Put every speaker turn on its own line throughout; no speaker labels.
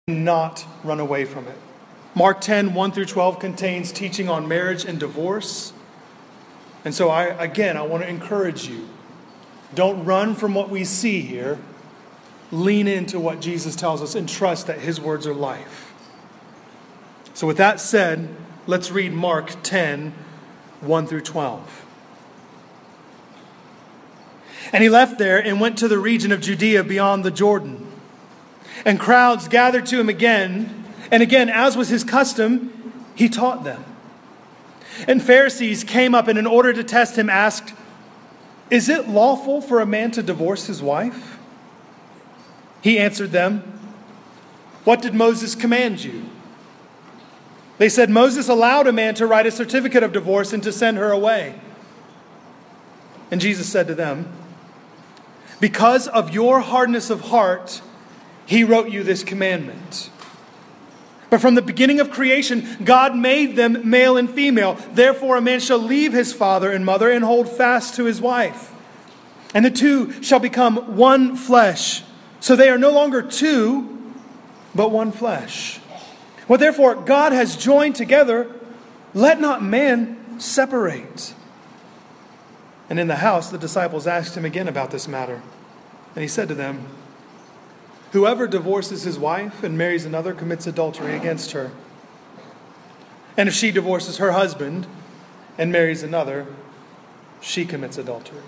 not run away from it. Mark 10, 1 through 12 contains teaching on marriage and divorce. And so I want to encourage you. Don't run from what we see here. Lean into what Jesus tells us and trust that his words are life. So with that said, let's read Mark 10, 1 through 12. And he left there and went to the region of Judea beyond the Jordan. And crowds gathered to him again, and again, as was his custom, he taught them. And Pharisees came up and in order to test him asked, "Is it lawful for a man to divorce his wife?" He answered them, "What did Moses command you?" They said, "Moses allowed a man to write a certificate of divorce and to send her away." And Jesus said to them, "Because of your hardness of heart, he wrote you this commandment. But from the beginning of creation, God made them male and female. Therefore, a man shall leave his father and mother and hold fast to his wife. And the two shall become one flesh. So they are no longer two, but one flesh. What therefore God has joined together, let not man separate." And in the house, the disciples asked him again about this matter. And he said to them, "Whoever divorces his wife and marries another commits adultery against her. And if she divorces her husband and marries another, she commits adultery."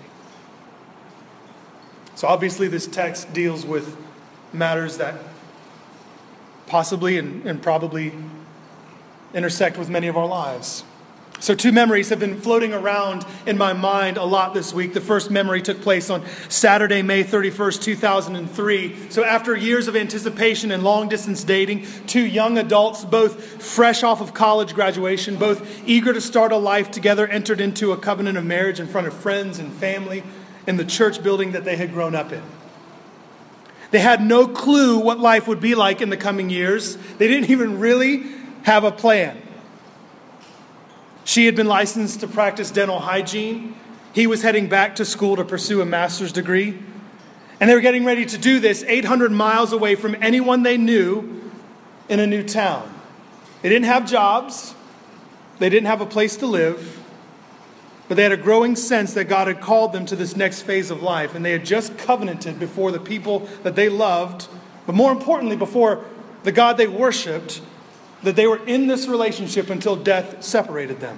So obviously this text deals with matters that possibly and probably intersect with many of our lives. So two memories have been floating around in my mind a lot this week. The first memory took place on Saturday, May 31st, 2003. So after years of anticipation and long-distance dating, two young adults, both fresh off of college graduation, both eager to start a life together, entered into a covenant of marriage in front of friends and family in the church building that they had grown up in. They had no clue what life would be like in the coming years. They didn't even really have a plan. She had been licensed to practice dental hygiene. He was heading back to school to pursue a master's degree. And they were getting ready to do this 800 miles away from anyone they knew in a new town. They didn't have jobs. They didn't have a place to live. But they had a growing sense that God had called them to this next phase of life. And they had just covenanted before the people that they loved, but more importantly, before the God they worshiped, that they were in this relationship until death separated them.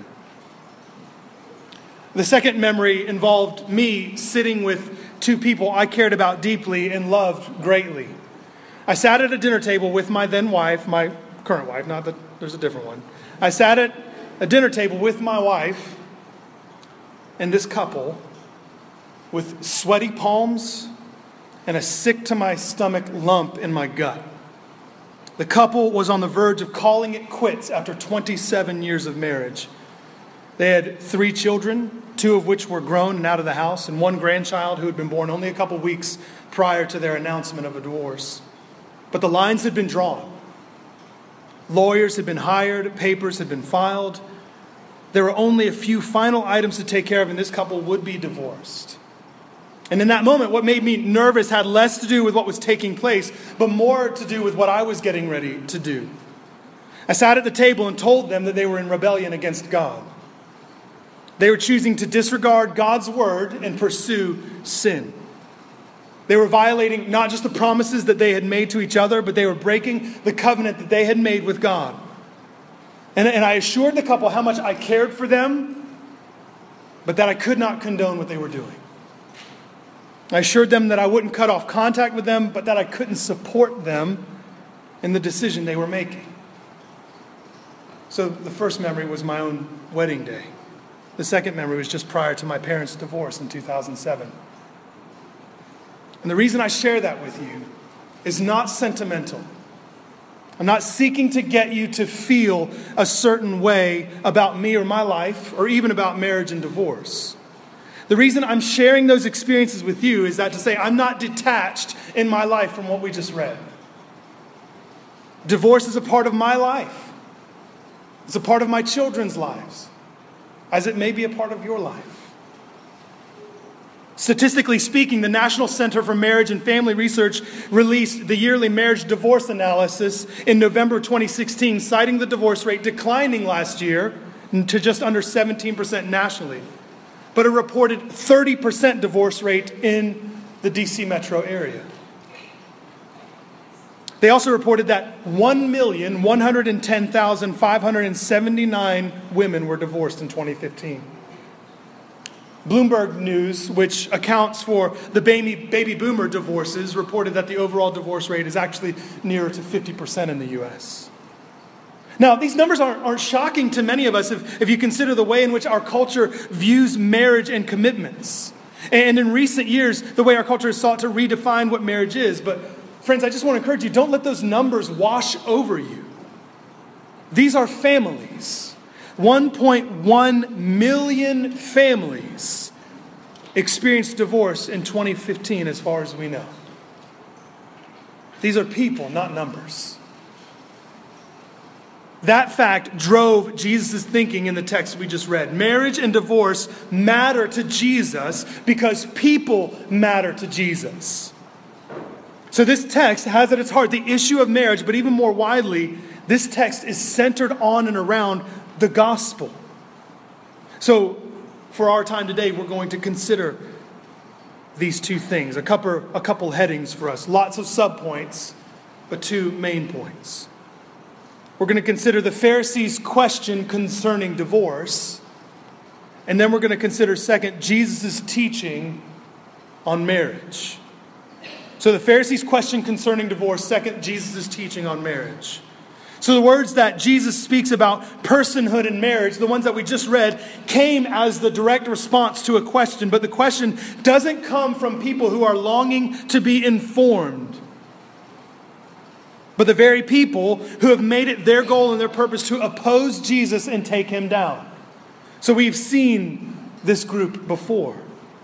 The second memory involved me sitting with two people I cared about deeply and loved greatly. I sat at a dinner table with my then wife, my current wife, not that there's a different one. I sat at a dinner table with my wife and this couple with sweaty palms and a sick-to-my-stomach lump in my gut. The couple was on the verge of calling it quits after 27 years of marriage. They had 3 children, 2 of which were grown and out of the house, and 1 grandchild who had been born only a couple weeks prior to their announcement of a divorce. But the lines had been drawn. Lawyers had been hired, papers had been filed. There were only a few final items to take care of, and this couple would be divorced. And in that moment, what made me nervous had less to do with what was taking place, but more to do with what I was getting ready to do. I sat at the table and told them that they were in rebellion against God. They were choosing to disregard God's word and pursue sin. They were violating not just the promises that they had made to each other, but they were breaking the covenant that they had made with God. And I assured the couple how much I cared for them, but that I could not condone what they were doing. I assured them that I wouldn't cut off contact with them, but that I couldn't support them in the decision they were making. So the first memory was my own wedding day. The second memory was just prior to my parents' divorce in 2007. And the reason I share that with you is not sentimental. I'm not seeking to get you to feel a certain way about me or my life, or even about marriage and divorce. The reason I'm sharing those experiences with you is that to say I'm not detached in my life from what we just read. Divorce is a part of my life. It's a part of my children's lives, as it may be a part of your life. Statistically speaking, the National Center for Marriage and Family Research released the yearly marriage divorce analysis in November 2016, citing the divorce rate declining last year to just under 17% nationally, but a reported 30% divorce rate in the DC metro area. They also reported that 1,110,579 women were divorced in 2015. Bloomberg News, which accounts for the baby boomer divorces, reported that the overall divorce rate is actually nearer to 50% in the U.S. Now, these numbers aren't shocking to many of us if you consider the way in which our culture views marriage and commitments. And in recent years, the way our culture has sought to redefine what marriage is. But friends, I just want to encourage you, don't let those numbers wash over you. These are families. 1.1 million families experienced divorce in 2015, as far as we know. These are people, not numbers. That fact drove Jesus' thinking in the text we just read. Marriage and divorce matter to Jesus because people matter to Jesus. So this text has at its heart the issue of marriage, but even more widely, this text is centered on and around the gospel. So, for our time today, we're going to consider these two things. A couple headings for us. Lots of subpoints, but two main points. We're going to consider the Pharisees' question concerning divorce. And then we're going to consider, second, Jesus' teaching on marriage. So the Pharisees' question concerning divorce. Second, Jesus' teaching on marriage. So the words that Jesus speaks about personhood in marriage, the ones that we just read, came as the direct response to a question. But the question doesn't come from people who are longing to be informed, but the very people who have made it their goal and their purpose to oppose Jesus and take him down. So we've seen this group before.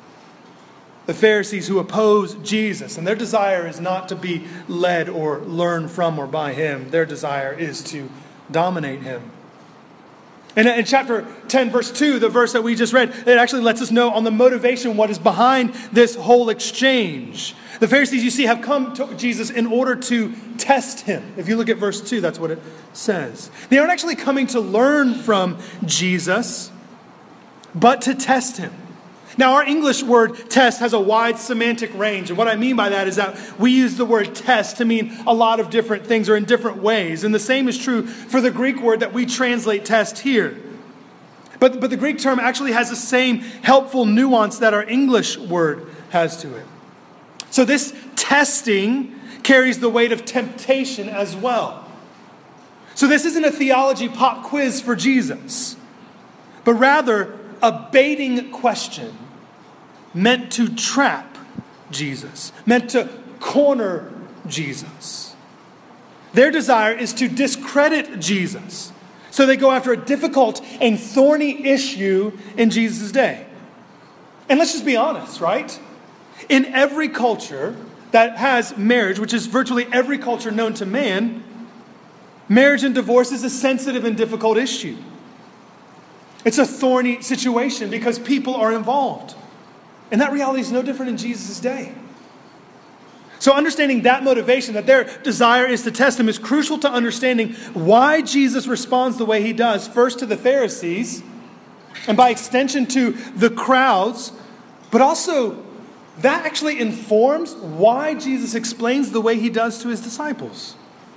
The Pharisees who oppose Jesus, and their desire is not to be led or learn from or by him. Their desire is to dominate him. And in chapter 10, verse 2, the verse that we just read, it actually lets us know on the motivation, what is behind this whole exchange. The Pharisees, you see, have come to Jesus in order to test him. If you look at verse 2, that's what it says. They aren't actually coming to learn from Jesus, but to test him. Now, our English word test has a wide semantic range. And what I mean by that is that we use the word test to mean a lot of different things or in different ways. And the same is true for the Greek word that we translate test here. But the Greek term actually has the same helpful nuance that our English word has to it. So this testing carries the weight of temptation as well. So this isn't a theology pop quiz for Jesus, but rather a baiting question meant to trap Jesus, meant to corner Jesus. Their desire is to discredit Jesus. So they go after a difficult and thorny issue in Jesus' day. And let's just be honest, right? In every culture that has marriage, which is virtually every culture known to man, marriage and divorce is a sensitive and difficult issue. It's a thorny situation because people are involved. And that reality is no different in Jesus' day. So understanding that motivation, that their desire is to test him, is crucial to understanding why Jesus responds the way he does, first to the Pharisees, and by extension to the crowds, but also that actually informs why Jesus explains the way he does to his disciples.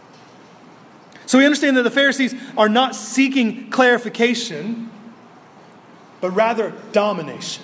So we understand that the Pharisees are not seeking clarification, but rather domination.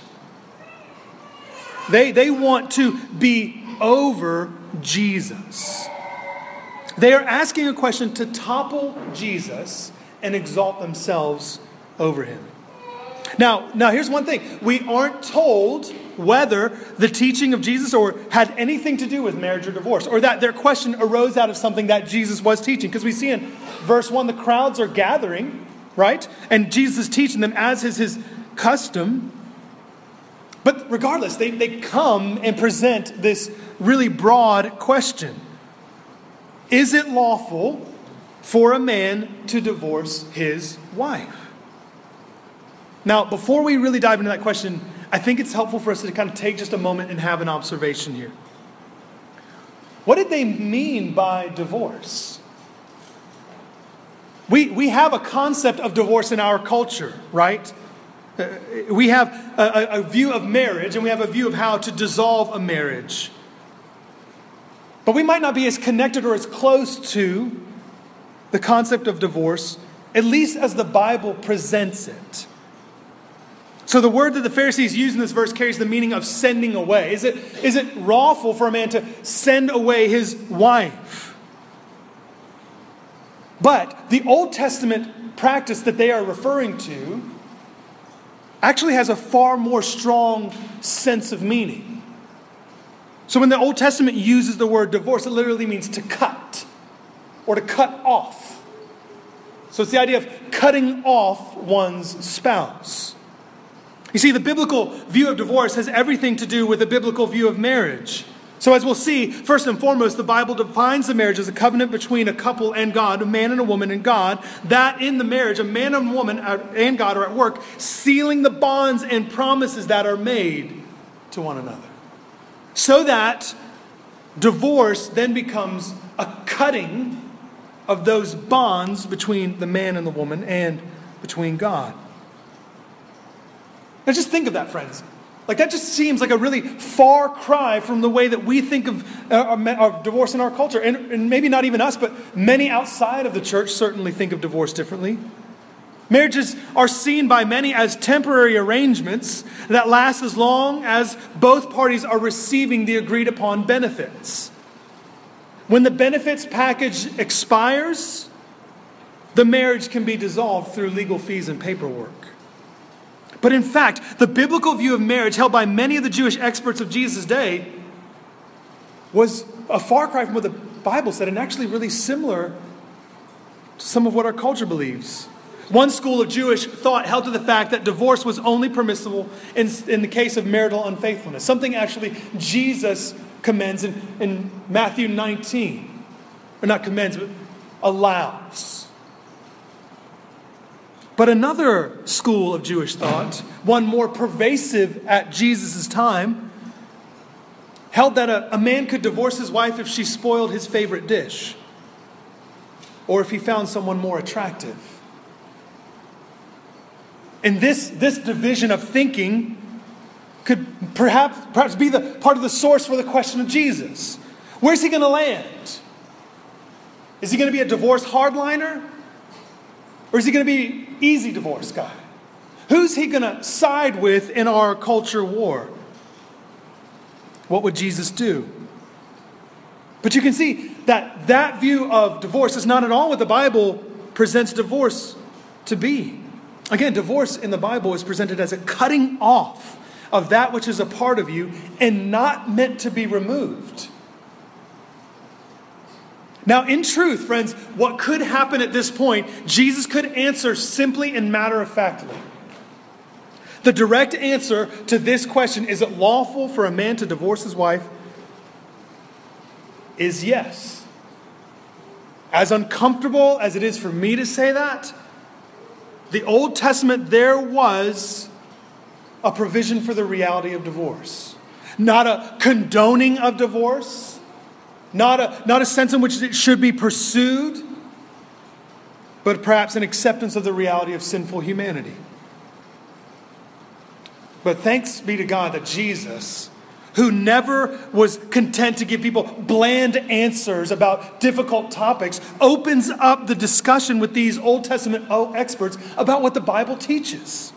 They want to be over Jesus. They are asking a question to topple Jesus and exalt themselves over him. Now here's one thing. We aren't told whether the teaching of Jesus had anything to do with marriage or divorce, or that their question arose out of something that Jesus was teaching. Because we see in verse 1, the crowds are gathering, right? And Jesus is teaching them as is his custom. But regardless, they come and present this really broad question. Is it lawful for a man to divorce his wife? Now, before we really dive into that question, I think it's helpful for us to kind of take just a moment and have an observation here. What did they mean by divorce? We have a concept of divorce in our culture, right? We have a view of marriage, and we have a view of how to dissolve a marriage. But we might not be as connected or as close to the concept of divorce, at least as the Bible presents it. So the word that the Pharisees use in this verse carries the meaning of sending away. Is it lawful for a man to send away his wife? But the Old Testament practice that they are referring to actually has a far more strong sense of meaning. So when the Old Testament uses the word divorce, it literally means to cut or to cut off. So it's the idea of cutting off one's spouse. You see, the biblical view of divorce has everything to do with the biblical view of marriage. So as we'll see, first and foremost, the Bible defines the marriage as a covenant between a couple and God, a man and a woman and God. That in the marriage, a man and woman and God are at work, sealing the bonds and promises that are made to one another. So that divorce then becomes a cutting of those bonds between the man and the woman and between God. Now just think of that, friends. Like that just seems like a really far cry from the way that we think of divorce in our culture. And maybe not even us, but many outside of the church certainly think of divorce differently. Marriages are seen by many as temporary arrangements that last as long as both parties are receiving the agreed upon benefits. When the benefits package expires, the marriage can be dissolved through legal fees and paperwork. But in fact, the biblical view of marriage held by many of the Jewish experts of Jesus' day was a far cry from what the Bible said, and actually really similar to some of what our culture believes. One school of Jewish thought held to the fact that divorce was only permissible in the case of marital unfaithfulness, something actually Jesus commends in Matthew 19. Or not commends, but allows. But another school of Jewish thought, one more pervasive at Jesus' time, held that a man could divorce his wife if she spoiled his favorite dish, or if he found someone more attractive. And this division of thinking could perhaps be the part of the source for the question of Jesus. Where's he going to land? Is he going to be a divorce hardliner? Or is he going to be easy divorce guy? Who's he going to side with in our culture war? What would Jesus do? But you can see that view of divorce is not at all what the Bible presents divorce to be. Again, divorce in the Bible is presented as a cutting off of that which is a part of you and not meant to be removed. Now, in truth, friends, what could happen at this point, Jesus could answer simply and matter-of-factly. The direct answer to this question, is it lawful for a man to divorce his wife, is yes. As uncomfortable as it is for me to say that, the Old Testament, there was a provision for the reality of divorce. Not a condoning of divorce, not a sense in which it should be pursued, but perhaps an acceptance of the reality of sinful humanity. But thanks be to God that Jesus, who never was content to give people bland answers about difficult topics, opens up the discussion with these Old Testament experts about what the Bible teaches.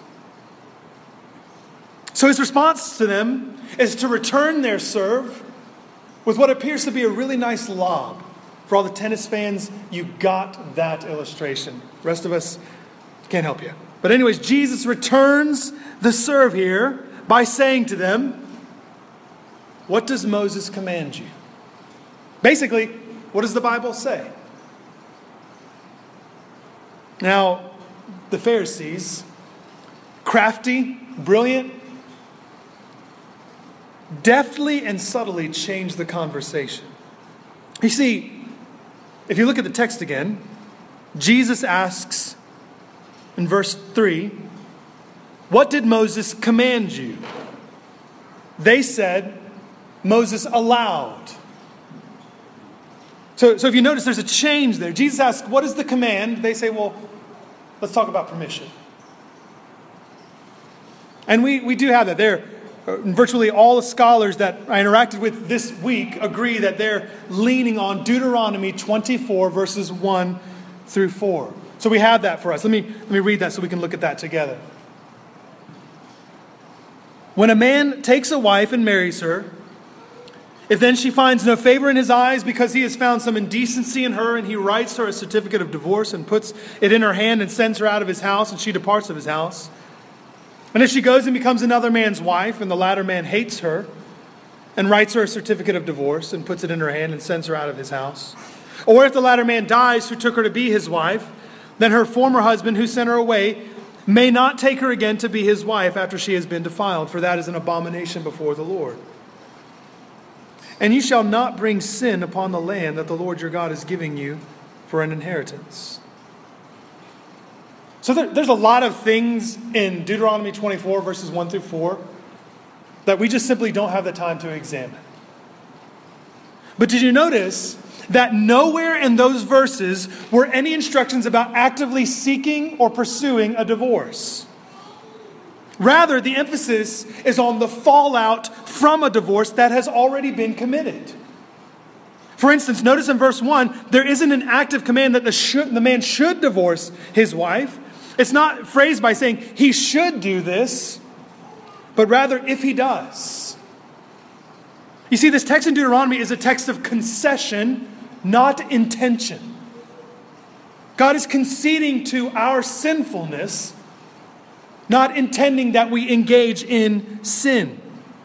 So his response to them is to return their serve with what appears to be a really nice lob. For all the tennis fans, you got that illustration. The rest of us can't help you. But anyways, Jesus returns the serve here by saying to them, what does Moses command you? Basically, what does the Bible say? Now, the Pharisees, crafty, brilliant, deftly and subtly changed the conversation. You see, if you look at the text again, Jesus asks in verse 3, what did Moses command you? They said Moses allowed. So if you notice, there's a change there. Jesus asks, what is the command? They say, well, let's talk about permission. And we do have that. There, virtually all the scholars that I interacted with this week agree that they're leaning on Deuteronomy 24, verses 1 through 4. So we have that for us. Let me read that so we can look at that together. When a man takes a wife and marries her, if then she finds no favor in his eyes because he has found some indecency in her, and he writes her a certificate of divorce and puts it in her hand and sends her out of his house, and she departs of his house. And if she goes and becomes another man's wife, and the latter man hates her and writes her a certificate of divorce and puts it in her hand and sends her out of his house. Or if the latter man dies who took her to be his wife, then her former husband who sent her away may not take her again to be his wife after she has been defiled, for that is an abomination before the Lord. And you shall not bring sin upon the land that the Lord your God is giving you for an inheritance. So there's a lot of things in Deuteronomy 24, verses 1 through 4, that we just simply don't have the time to examine. But did you notice that nowhere in those verses were any instructions about actively seeking or pursuing a divorce? Rather, the emphasis is on the fallout from a divorce that has already been committed. For instance, notice in verse 1, there isn't an active command that the man should divorce his wife. It's not phrased by saying he should do this, but rather if he does. You see, this text in Deuteronomy is a text of concession, not intention. God is conceding to our sinfulness, not intending that we engage in sin.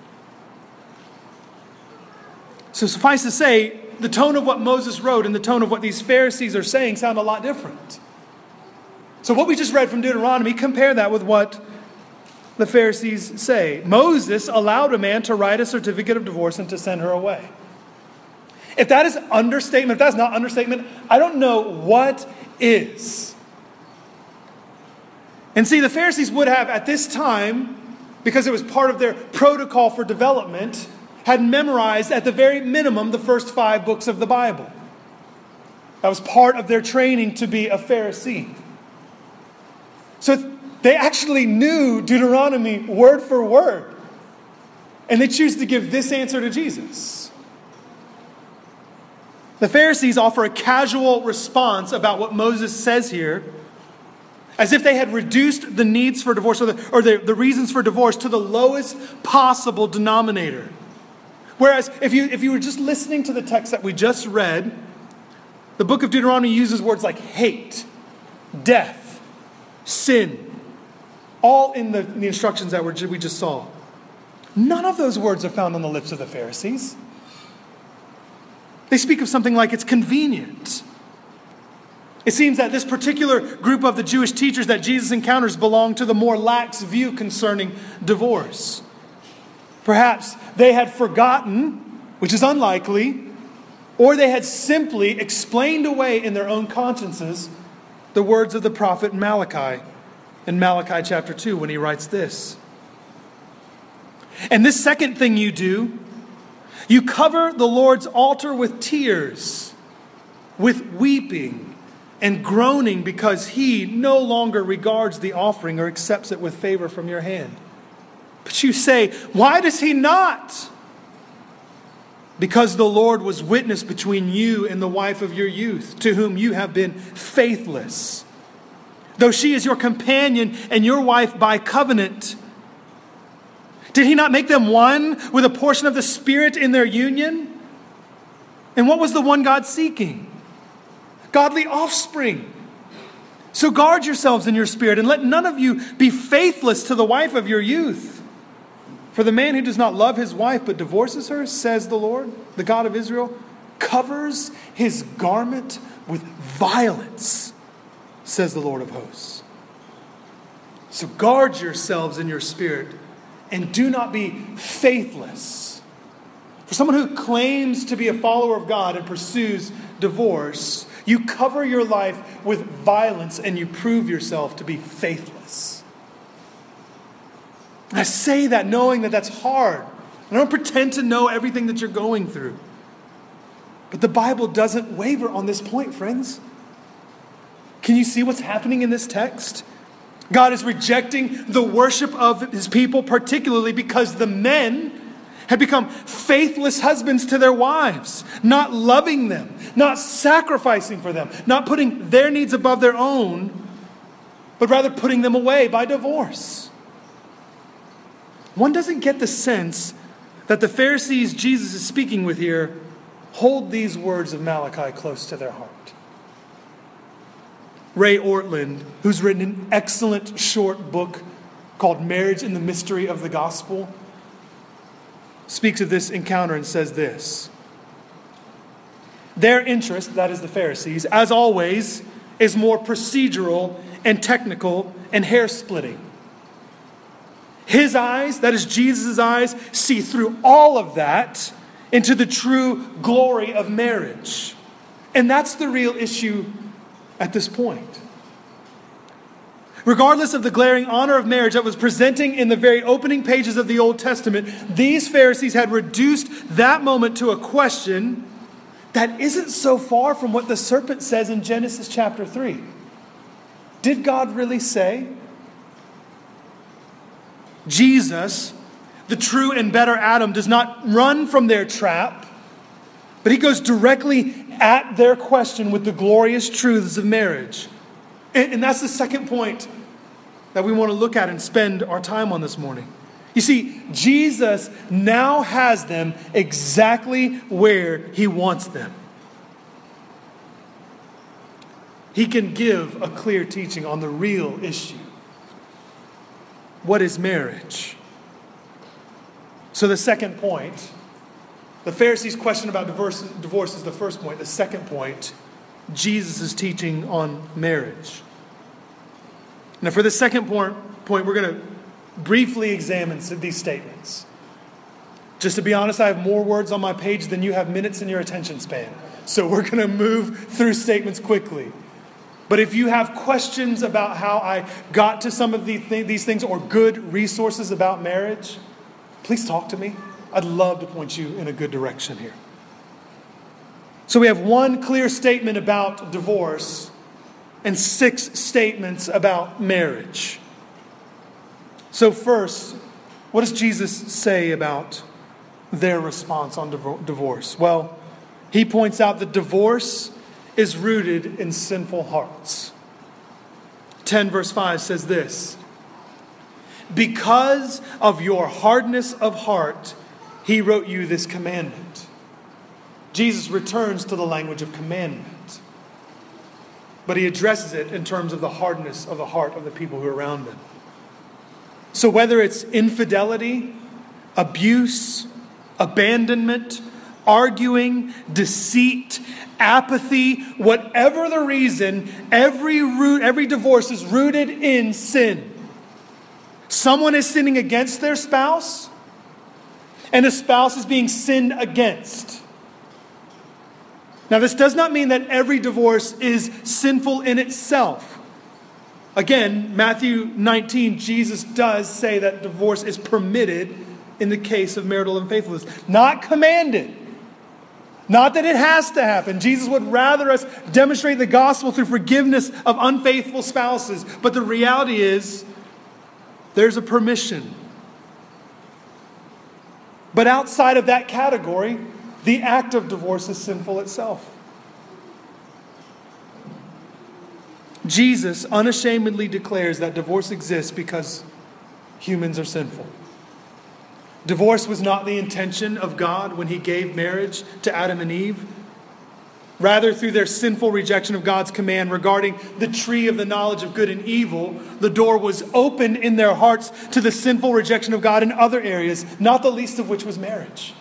So suffice to say, the tone of what Moses wrote and the tone of what these Pharisees are saying sound a lot different. So what we just read from Deuteronomy, compare that with what the Pharisees say. Moses allowed a man to write a certificate of divorce and to send her away. If that is understatement, if that's not understatement, I don't know what is. And see, the Pharisees would have at this time, because it was part of their protocol for development, had memorized at the very minimum the first 5 books of the Bible. That was part of their training to be a Pharisee. So they actually knew Deuteronomy word for word. And they choose to give this answer to Jesus. The Pharisees offer a casual response about what Moses says here, as if they had reduced the needs for divorce or the reasons for divorce to the lowest possible denominator. Whereas if you were just listening to the text that we just read, the book of Deuteronomy uses words like hate, death, sin, all in the instructions that we just saw. None of those words are found on the lips of the Pharisees. They speak of something like it's convenient. It seems that this particular group of the Jewish teachers that Jesus encounters belong to the more lax view concerning divorce. Perhaps they had forgotten, which is unlikely, or they had simply explained away in their own consciences the words of the prophet Malachi in Malachi chapter 2 when he writes this. And this second thing you do, you cover the Lord's altar with tears, with weeping and groaning, because he no longer regards the offering or accepts it with favor from your hand. But you say, why does he not? Because the Lord was witness between you and the wife of your youth, to whom you have been faithless. Though she is your companion and your wife by covenant. Did he not make them one with a portion of the Spirit in their union? And what was the one God seeking? Godly offspring. So guard yourselves in your spirit, and let none of you be faithless to the wife of your youth. For the man who does not love his wife but divorces her, says the Lord, the God of Israel, covers his garment with violence, says the Lord of hosts. So guard yourselves in your spirit, and do not be faithless. For someone who claims to be a follower of God and pursues divorce, you cover your life with violence and you prove yourself to be faithless. I say that knowing that that's hard I don't pretend to know everything that you're going through. But the Bible doesn't waver on this point, friends. Can you see what's happening in this text? God is rejecting the worship of his people, particularly because the men had become faithless husbands to their wives, not loving them, not sacrificing for them, not putting their needs above their own, but rather putting them away by divorce. One doesn't get the sense that the Pharisees Jesus is speaking with here hold these words of Malachi close to their heart. Ray Ortlund, who's written an excellent short book called Marriage and the Mystery of the Gospel, speaks of this encounter and says this: their interest, that is the Pharisees, as always, is more procedural and technical and hair-splitting. His eyes, that is Jesus' eyes, see through all of that into the true glory of marriage. And that's the real issue at this point. Regardless of the glaring honor of marriage that was presenting in the very opening pages of the Old Testament, these Pharisees had reduced that moment to a question that isn't so far from what the serpent says in Genesis chapter 3. Did God really say? Jesus, the true and better Adam, does not run from their trap, but he goes directly at their question with the glorious truths of marriage. And that's the second point that we want to look at and spend our time on this morning. You see, Jesus now has them exactly where he wants them. He can give a clear teaching on the real issue. What is marriage? So the second point, the Pharisees' question about divorce is the first point. The second point, Jesus' teaching on marriage. Now for the second point, we're going to briefly examine these statements. Just to be honest, I have more words on my page than you have minutes in your attention span. So we're going to move through statements quickly. But if you have questions about how I got to some of these things or good resources about marriage, please talk to me. I'd love to point you in a good direction here. So we have one clear statement about divorce and 6 statements about marriage. So first, what does Jesus say about their response on divorce? Well, he points out that divorce is rooted in sinful hearts. 10 verse 5 says this: because of your hardness of heart, he wrote you this commandment. Jesus returns to the language of commandment, but he addresses it in terms of the hardness of the heart of the people who are around him. So whether it's infidelity, abuse, abandonment, arguing, deceit, apathy, whatever the reason, every divorce is rooted in sin. Someone is sinning against their spouse, and a spouse is being sinned against. Now, this does not mean that every divorce is sinful in itself. Again, Matthew 19, Jesus does say that divorce is permitted in the case of marital unfaithfulness, not commanded. Not that it has to happen. Jesus would rather us demonstrate the gospel through forgiveness of unfaithful spouses. But the reality is, there's a permission. But outside of that category, the act of divorce is sinful itself. Jesus unashamedly declares that divorce exists because humans are sinful. Divorce was not the intention of God when he gave marriage to Adam and Eve. Rather, through their sinful rejection of God's command regarding the tree of the knowledge of good and evil, the door was opened in their hearts to the sinful rejection of God in other areas, not the least of which was marriage.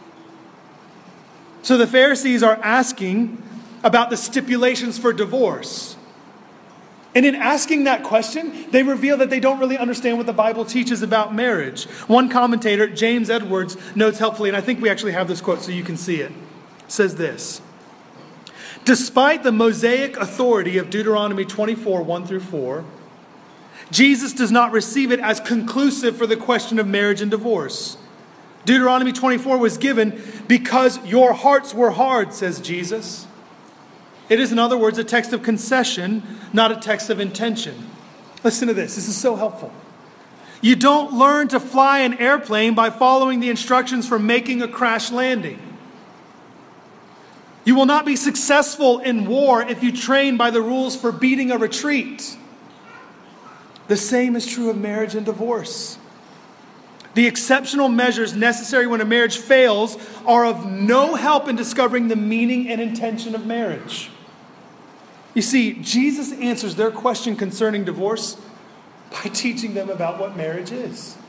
So the Pharisees are asking about the stipulations for divorce. And in asking that question, they reveal that they don't really understand what the Bible teaches about marriage. One commentator, James Edwards, notes helpfully, and I think we actually have this quote so you can see it, says this: despite the Mosaic authority of Deuteronomy 24, 1-4, Jesus does not receive it as conclusive for the question of marriage and divorce. Deuteronomy 24 was given because your hearts were hard, says Jesus. It is, in other words, a text of concession, not a text of intention. Listen to this. This is so helpful. You don't learn to fly an airplane by following the instructions for making a crash landing. You will not be successful in war if you train by the rules for beating a retreat. The same is true of marriage and divorce. The exceptional measures necessary when a marriage fails are of no help in discovering the meaning and intention of marriage. You see, Jesus answers their question concerning divorce by teaching them about what marriage is.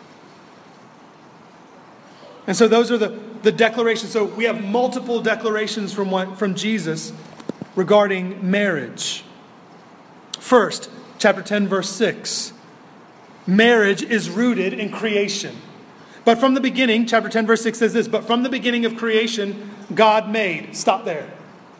And so those are the declarations. So we have multiple declarations from Jesus regarding marriage. First, chapter 10, verse 6. Marriage is rooted in creation. But from the beginning, chapter 10, verse 6 says this, but from the beginning of creation, God made. Stop there.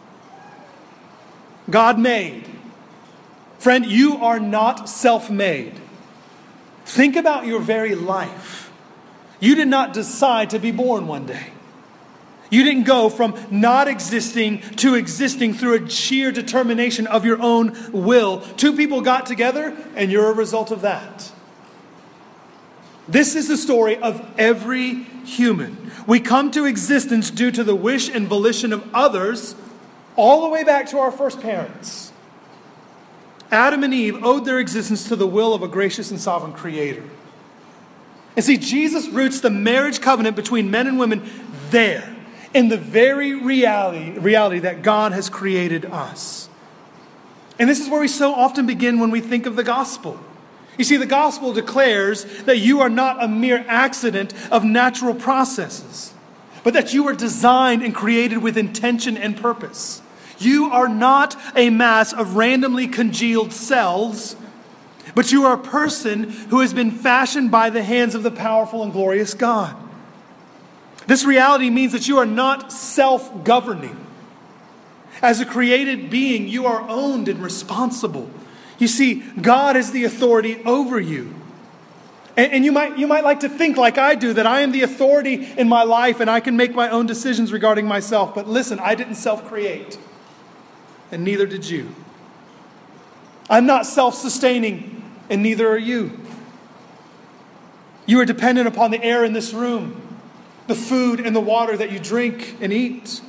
God made. Friend, you are not self-made. Think about your very life. You did not decide to be born one day. You didn't go from not existing to existing through a sheer determination of your own will. Two people got together, and you're a result of that. This is the story of every human. We come to existence due to the wish and volition of others, all the way back to our first parents. Adam and Eve owed their existence to the will of a gracious and sovereign Creator. And see, Jesus roots the marriage covenant between men and women there, in the very reality that God has created us. And this is where we so often begin when we think of the gospel. You see, the gospel declares that you are not a mere accident of natural processes, but that you are designed and created with intention and purpose. You are not a mass of randomly congealed cells, but you are a person who has been fashioned by the hands of the powerful and glorious God. This reality means that you are not self-governing. As a created being, you are owned and responsible. You see, God is the authority over you. And you might like to think like I do, that I am the authority in my life and I can make my own decisions regarding myself. But listen, I didn't self-create. And neither did you. I'm not self-sustaining, and neither are you. You are dependent upon the air in this room, the food and the water that you drink and eat.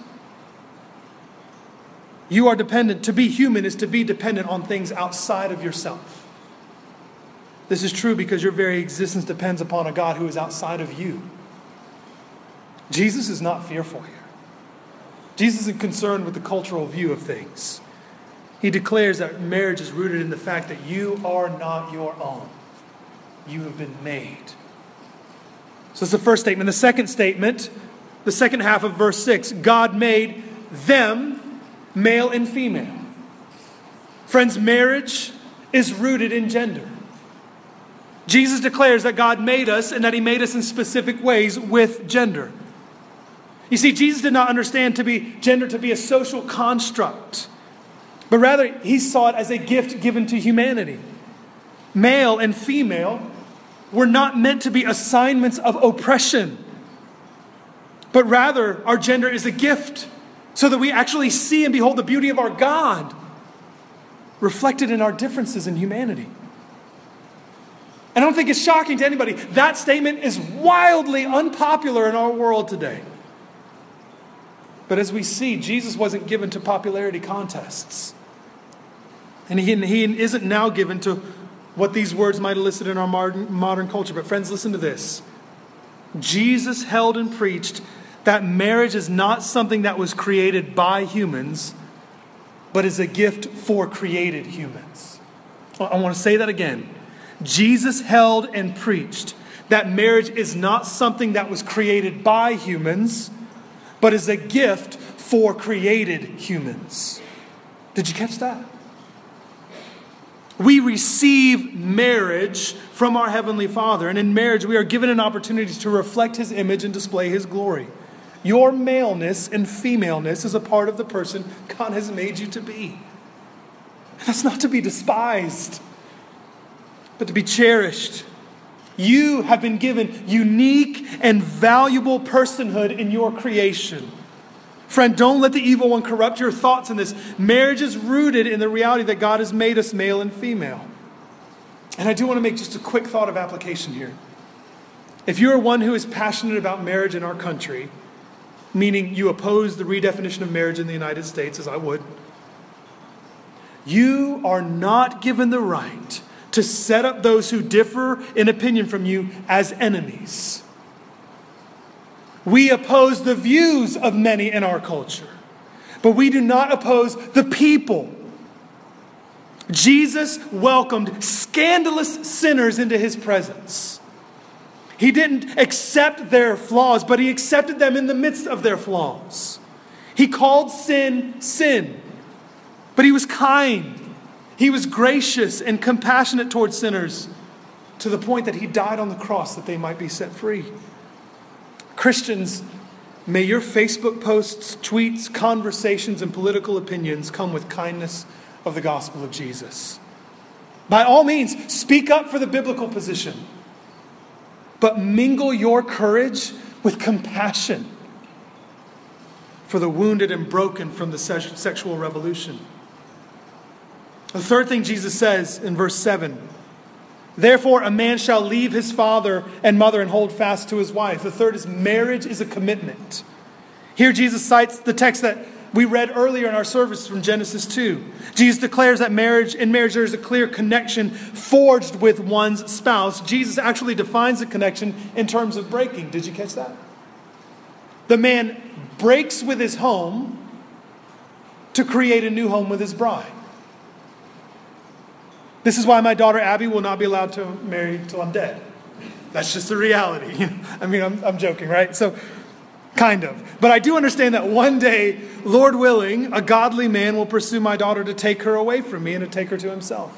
You are dependent. To be human is to be dependent on things outside of yourself. This is true because your very existence depends upon a God who is outside of you. Jesus is not fearful here. Jesus isn't concerned with the cultural view of things. He declares that marriage is rooted in the fact that you are not your own. You have been made. So that's the first statement. The second statement, the second half of verse 6, God made them male and female. Friends, marriage is rooted in gender. Jesus declares that God made us and that He made us in specific ways with gender. You see, Jesus did not understand gender to be a social construct, but rather He saw it as a gift given to humanity. Male and female were not meant to be assignments of oppression, but rather our gender is a gift so that we actually see and behold the beauty of our God reflected in our differences in humanity. And I don't think it's shocking to anybody. That statement is wildly unpopular in our world today. But as we see, Jesus wasn't given to popularity contests. And he isn't now given to what these words might elicit in our modern culture. But friends, listen to this. Jesus held and preached that marriage is not something that was created by humans, but is a gift for created humans. I want to say that again. Jesus held and preached that marriage is not something that was created by humans, but is a gift for created humans. Did you catch that? We receive marriage from our Heavenly Father, and in marriage we are given an opportunity to reflect His image and display His glory. Your maleness and femaleness is a part of the person God has made you to be. That's not to be despised, but to be cherished. You have been given unique and valuable personhood in your creation. Friend, don't let the evil one corrupt your thoughts in this. Marriage is rooted in the reality that God has made us male and female. And I do want to make just a quick thought of application here. If you are one who is passionate about marriage in our country, meaning you oppose the redefinition of marriage in the United States, as I would, you are not given the right to set up those who differ in opinion from you as enemies. We oppose the views of many in our culture, but we do not oppose the people. Jesus welcomed scandalous sinners into his presence. He didn't accept their flaws, but he accepted them in the midst of their flaws. He called sin, sin, but he was kind. He was gracious and compassionate towards sinners to the point that he died on the cross that they might be set free. Christians, may your Facebook posts, tweets, conversations, and political opinions come with kindness of the gospel of Jesus. By all means, speak up for the biblical position, but mingle your courage with compassion for the wounded and broken from the sexual revolution. The third thing Jesus says in verse 7, therefore a man shall leave his father and mother and hold fast to his wife. The third is marriage is a commitment. Here Jesus cites the text that we read earlier in our service from Genesis 2. Jesus declares that in marriage there is a clear connection forged with one's spouse. Jesus actually defines the connection in terms of breaking. Did you catch that? The man breaks with his home to create a new home with his bride. This is why my daughter Abby will not be allowed to marry until I'm dead. That's just the reality. I mean, I'm joking, right? So, kind of. But I do understand that one day, Lord willing, a godly man will pursue my daughter to take her away from me and to take her to himself.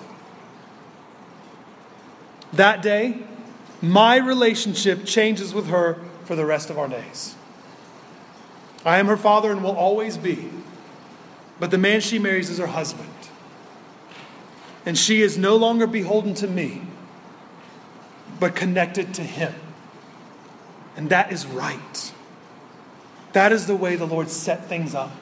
That day, my relationship changes with her for the rest of our days. I am her father and will always be. But the man she marries is her husband. And she is no longer beholden to me, but connected to him. And that is right. That is the way the Lord set things up.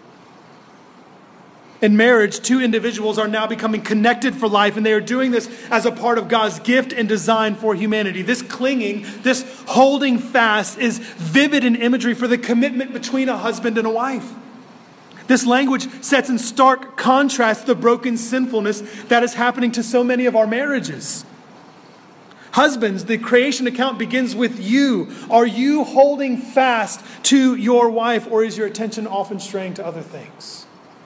In marriage, two individuals are now becoming connected for life, and they are doing this as a part of God's gift and design for humanity. This clinging, this holding fast is vivid in imagery for the commitment between a husband and a wife. This language sets in stark contrast the broken sinfulness that is happening to so many of our marriages. Husbands, the creation account begins with you. Are you holding fast to your wife, or is your attention often straying to other things?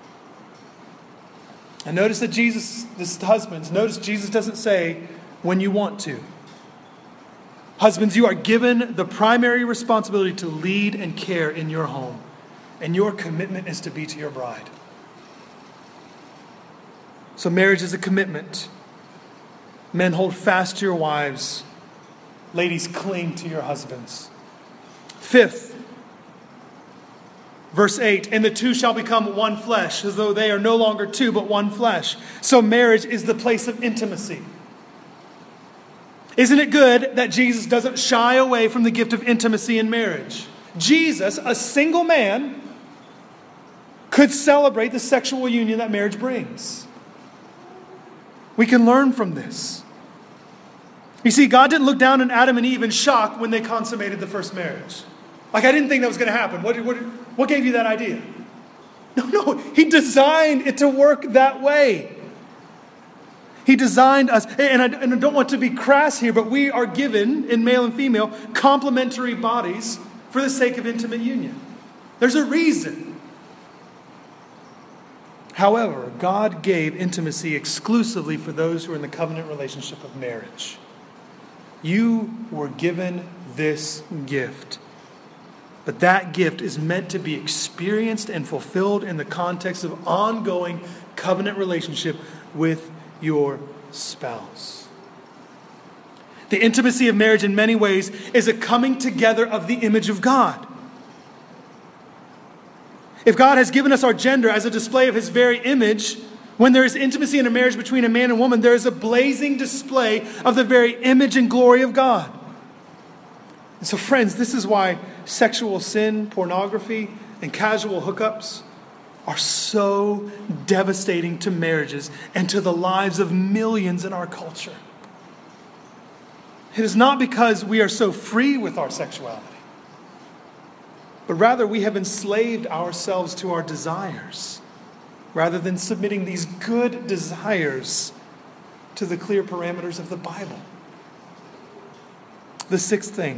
And notice that Jesus doesn't say when you want to. Husbands, you are given the primary responsibility to lead and care in your home. And your commitment is to be to your bride. So marriage is a commitment. Men, hold fast to your wives. Ladies, cling to your husbands. Fifth, verse 8, and the two shall become one flesh, as though they are no longer two, but one flesh. So marriage is the place of intimacy. Isn't it good that Jesus doesn't shy away from the gift of intimacy in marriage? Jesus, a single man, could celebrate the sexual union that marriage brings. We can learn from this. You see, God didn't look down on Adam and Eve in shock when they consummated the first marriage. Like, I didn't think that was going to happen. What gave you that idea? No, He designed it to work that way. He designed us, and I don't want to be crass here, but we are given, in male and female, complementary bodies for the sake of intimate union. There's a reason. However, God gave intimacy exclusively for those who are in the covenant relationship of marriage. You were given this gift. But that gift is meant to be experienced and fulfilled in the context of ongoing covenant relationship with your spouse. The intimacy of marriage in many ways is a coming together of the image of God. If God has given us our gender as a display of His very image, When there is intimacy in a marriage between a man and woman, there is a blazing display of the very image and glory of God. And so, friends, this is why sexual sin, pornography, and casual hookups are so devastating to marriages and to the lives of millions in our culture. It is not because we are so free with our sexuality, but rather we have enslaved ourselves to our desires, rather than submitting these good desires to the clear parameters of the Bible. The sixth thing,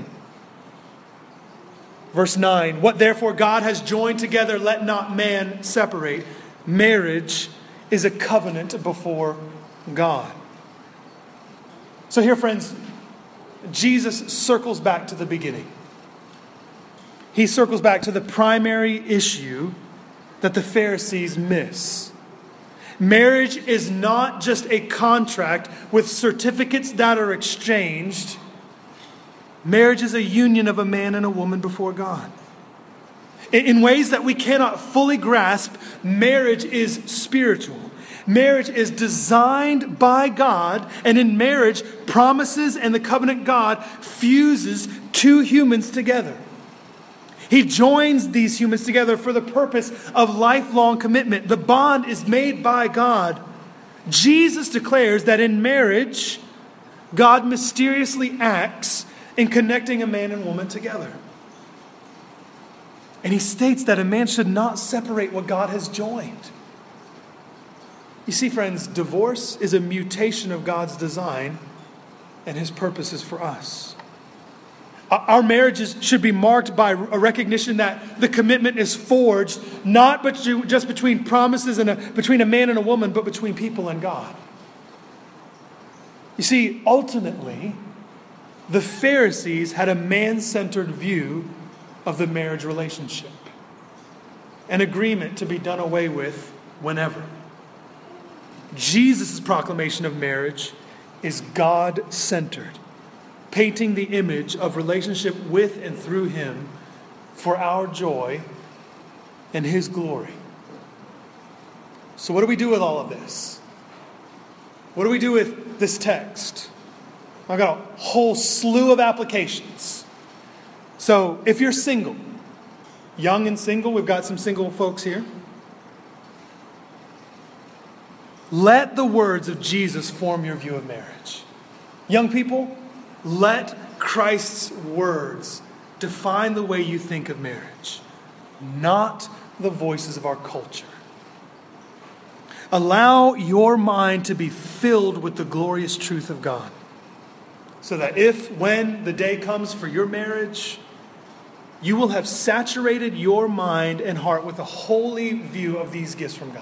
verse 9, what therefore God has joined together, let not man separate. Marriage is a covenant before God. So here, friends, Jesus circles back to the beginning. He circles back to the primary issue that the Pharisees miss. Marriage is not just a contract with certificates that are exchanged. Marriage is a union of a man and a woman before God. In ways that we cannot fully grasp, marriage is spiritual. Marriage is designed by God, and in marriage, promises and the covenant God fuses two humans together. He joins these humans together for the purpose of lifelong commitment. The bond is made by God. Jesus declares that in marriage, God mysteriously acts in connecting a man and woman together. And he states that a man should not separate what God has joined. You see, friends, divorce is a mutation of God's design and his purposes for us. Our marriages should be marked by a recognition that the commitment is forged not just between promises and between a man and a woman, but between people and God. You see, ultimately, the Pharisees had a man-centered view of the marriage relationship, an agreement to be done away with whenever. Jesus' proclamation of marriage is God-centered, painting the image of relationship with and through him for our joy and his glory. So what do we do with all of this? What do we do with this text? I've got a whole slew of applications. So if you're single, young and single, we've got some single folks here. Let the words of Jesus form your view of marriage. Young people, let Christ's words define the way you think of marriage, not the voices of our culture. Allow your mind to be filled with the glorious truth of God, so that when the day comes for your marriage, you will have saturated your mind and heart with a holy view of these gifts from God.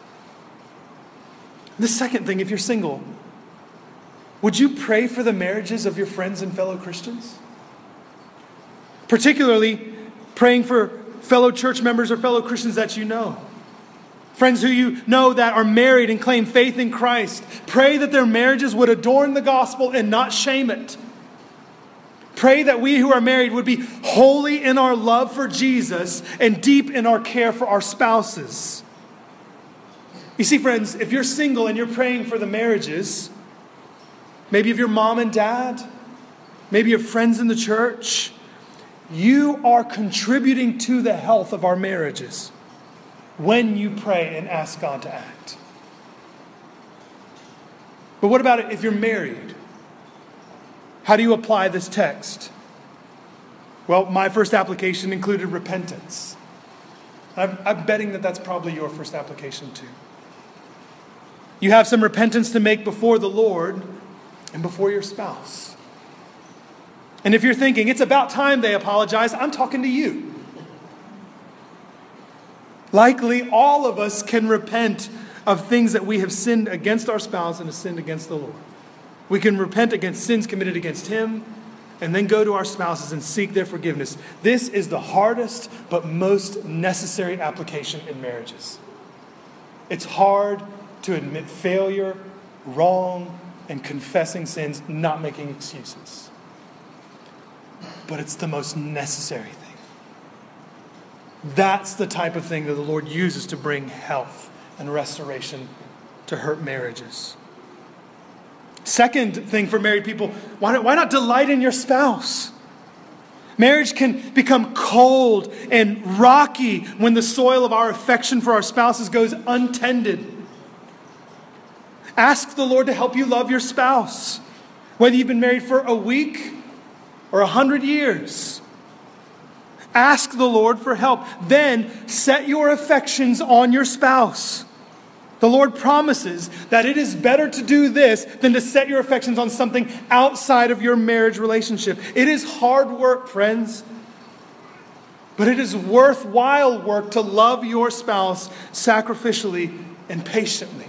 The second thing, if you're single, would you pray for the marriages of your friends and fellow Christians? Particularly praying for fellow church members or fellow Christians that you know. Friends who you know that are married and claim faith in Christ. Pray that their marriages would adorn the gospel and not shame it. Pray that we who are married would be holy in our love for Jesus and deep in our care for our spouses. You see, friends, if you're single and you're praying for the marriages, maybe of your mom and dad, maybe your friends in the church, you are contributing to the health of our marriages when you pray and ask God to act. But what about if you're married? How do you apply this text? Well, my first application included repentance. I'm betting that that's probably your first application too. You have some repentance to make before the Lord and before your spouse. And if you're thinking, it's about time they apologize, I'm talking to you. Likely, all of us can repent of things that we have sinned against our spouse and have sinned against the Lord. We can repent against sins committed against him and then go to our spouses and seek their forgiveness. This is the hardest but most necessary application in marriages. It's hard to admit failure, wrong, and confessing sins, not making excuses. But it's the most necessary thing. That's the type of thing that the Lord uses to bring health and restoration to hurt marriages. Second thing for married people, why not delight in your spouse? Marriage can become cold and rocky when the soil of our affection for our spouses goes untended. Ask the Lord to help you love your spouse, whether you've been married for a week or 100 years. Ask the Lord for help. Then set your affections on your spouse. The Lord promises that it is better to do this than to set your affections on something outside of your marriage relationship. It is hard work, friends. But it is worthwhile work to love your spouse sacrificially and patiently.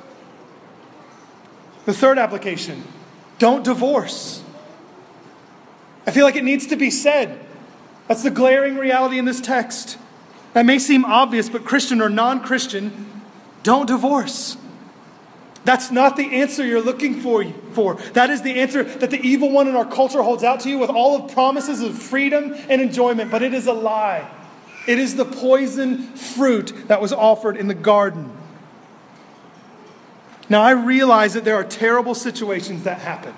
The third application, don't divorce. I feel like it needs to be said. That's the glaring reality in this text. That may seem obvious, but Christian or non-Christian, don't divorce. That's not the answer you're looking for. That is the answer that the evil one in our culture holds out to you with all of promises of freedom and enjoyment, but it is a lie. It is the poison fruit that was offered in the garden. Now, I realize that there are terrible situations that happen,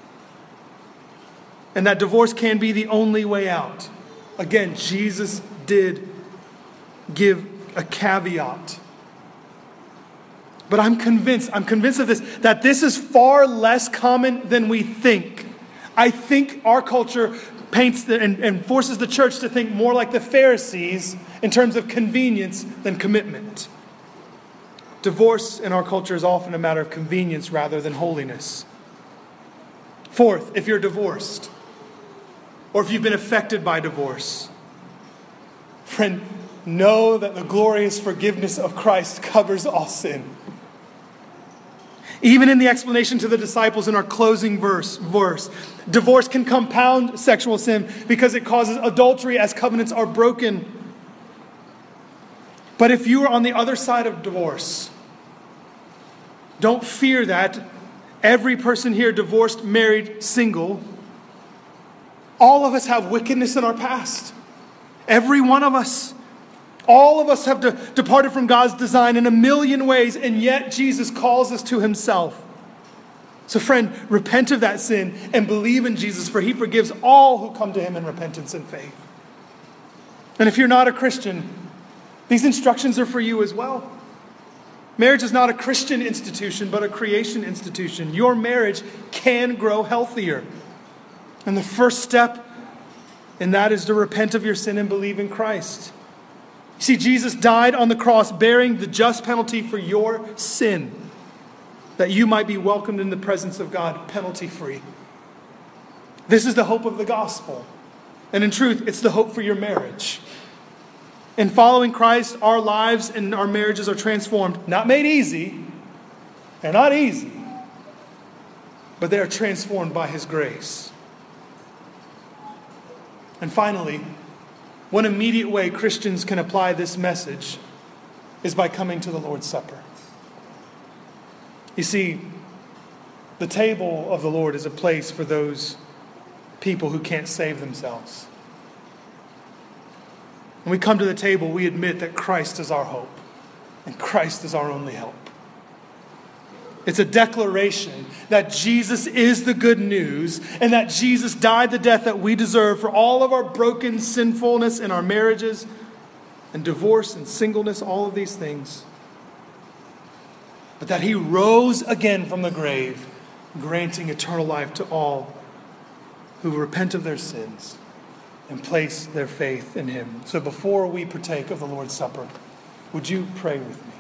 and that divorce can be the only way out. Again, Jesus did give a caveat. But I'm convinced of this, that this is far less common than we think. I think our culture paints and forces the church to think more like the Pharisees in terms of convenience than commitment. Divorce in our culture is often a matter of convenience rather than holiness. Fourth, if you're divorced, or if you've been affected by divorce, friend, know that the glorious forgiveness of Christ covers all sin. Even in the explanation to the disciples in our closing verse, divorce can compound sexual sin because it causes adultery as covenants are broken. But if you are on the other side of divorce, don't fear that. Every person here, divorced, married, single, all of us have wickedness in our past. Every one of us. All of us have departed from God's design in a million ways, and yet Jesus calls us to himself. So friend, repent of that sin and believe in Jesus, for he forgives all who come to him in repentance and faith. And if you're not a Christian, these instructions are for you as well. Marriage is not a Christian institution, but a creation institution. Your marriage can grow healthier. And the first step in that is to repent of your sin and believe in Christ. See, Jesus died on the cross bearing the just penalty for your sin, that you might be welcomed in the presence of God penalty-free. This is the hope of the gospel. And in truth, it's the hope for your marriage. In following Christ, our lives and our marriages are transformed, not made easy. They're not easy, but they are transformed by his grace. And finally, one immediate way Christians can apply this message is by coming to the Lord's Supper. You see, the table of the Lord is a place for those people who can't save themselves. When we come to the table, we admit that Christ is our hope and Christ is our only help. It's a declaration that Jesus is the good news and that Jesus died the death that we deserve for all of our broken sinfulness in our marriages and divorce and singleness, all of these things. But that he rose again from the grave, granting eternal life to all who repent of their sins and place their faith in him. So before we partake of the Lord's Supper, would you pray with me?